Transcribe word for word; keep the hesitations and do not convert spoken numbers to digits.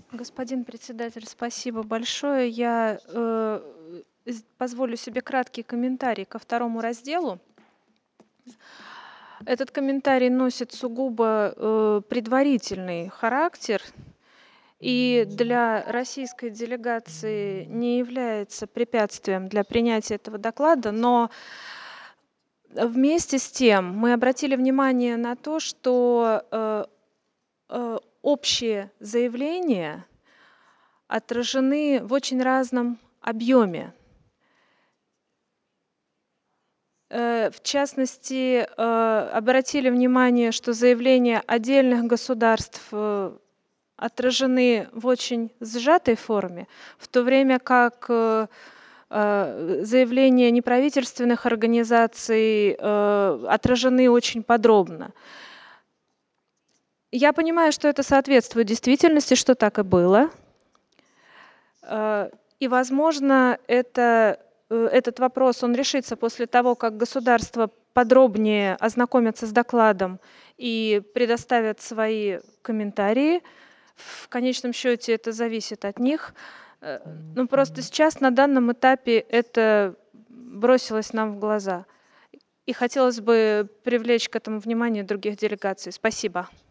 Господин председатель, спасибо большое. Я э, з- позволю себе краткий комментарий ко второму разделу. Этот комментарий носит сугубо э, предварительный характер и для российской делегации не является препятствием для принятия этого доклада, но вместе с тем мы обратили внимание на то, что э, э, общие заявления отражены в очень разном объеме. Э, В частности, э, обратили внимание, что заявления отдельных государств э, отражены в очень сжатой форме, в то время как э, э, заявления неправительственных организаций э, отражены очень подробно. Я понимаю, что это соответствует действительности, что так и было. Э, И, возможно, это, э, этот вопрос, он решится после того, как государства подробнее ознакомятся с докладом и предоставят свои комментарии. В конечном счете это зависит от них. Э, Ну, просто сейчас на данном этапе это бросилось нам в глаза. И хотелось бы привлечь к этому внимание других делегаций. Спасибо.